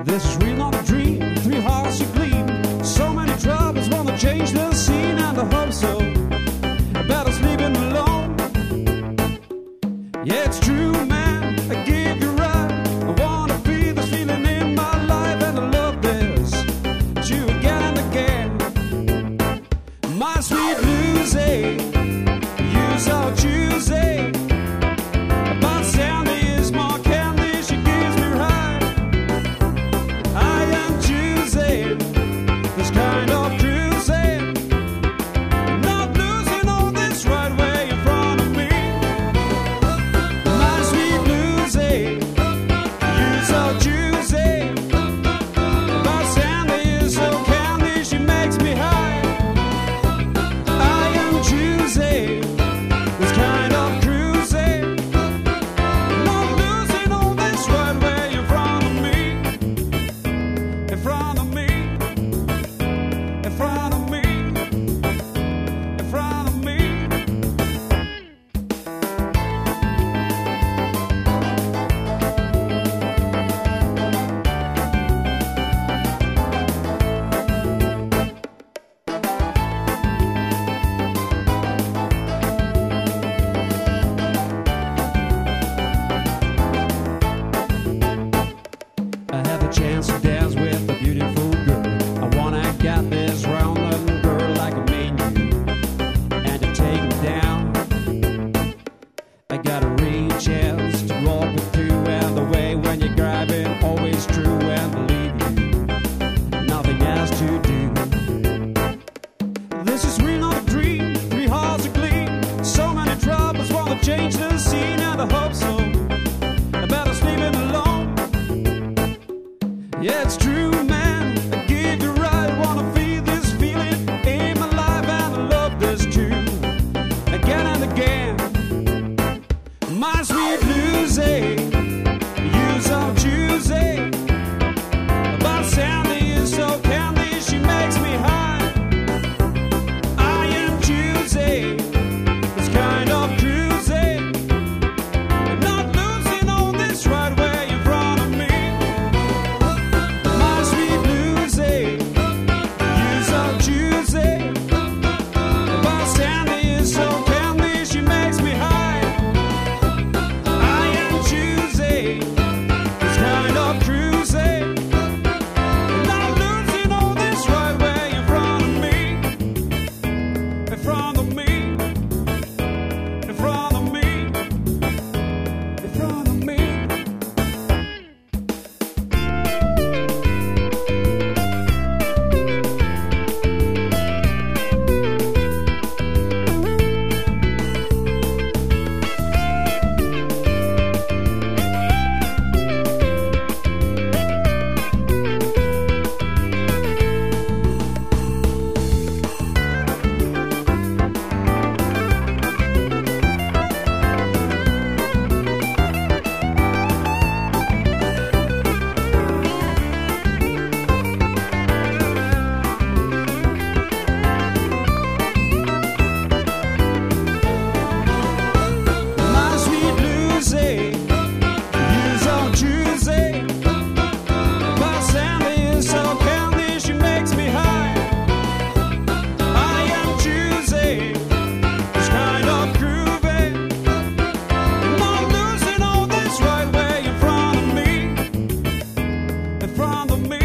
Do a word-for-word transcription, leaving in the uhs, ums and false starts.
This is real, not a dream. Three hearts to gleam. So many troubles wanna change the scene, and I hope so. Better sleeping alone. Yeah, it's true, man. I give you right. I wanna feel this feeling in my life, and I love this. To you again and again. My sweet Lucy, you so choosy. But Sandy is more candy. She gives me right. I am choosing this kind of cruising, not losing all this right way in front of me. My sweet Lucy, you so choosy. But Sandy is so candy. She makes me high. I am choosing this kind of cruising, not losing all this right way in front of me. In front of me. In front of me. In front of me. I have a chance to dance with a beautiful girl. I wanna get this round little girl like a menu, and to take me down. I got a real chance to walk with you, and the way when you're grabbing always true, and believe you, nothing else to do. This is real, not a dream. Three hearts are clean. So many troubles wanna change the scene, and I hope so. I better sleeping alone. Yeah, it's true, man. I give you right. Wanna feel this feeling in my life, and I love this too. Again and again. My sweet Lucy, you so choosy. But Sandy is so candy. She makes me high. I am choosy this kind of cruising, not losing all this right way in front of me. My sweet Lucy, you so choosy. But Sandy is so candy. She makes me high. I am choosy this kind of cruising, not losing all this right way in front of me. In front of me. In front of me. In front of me. My sweet Lucy, you so choosy. But Sandy is so candy. She makes me high. I am choosy this kind of grooving, not losing all this right way in front of me. In front of me.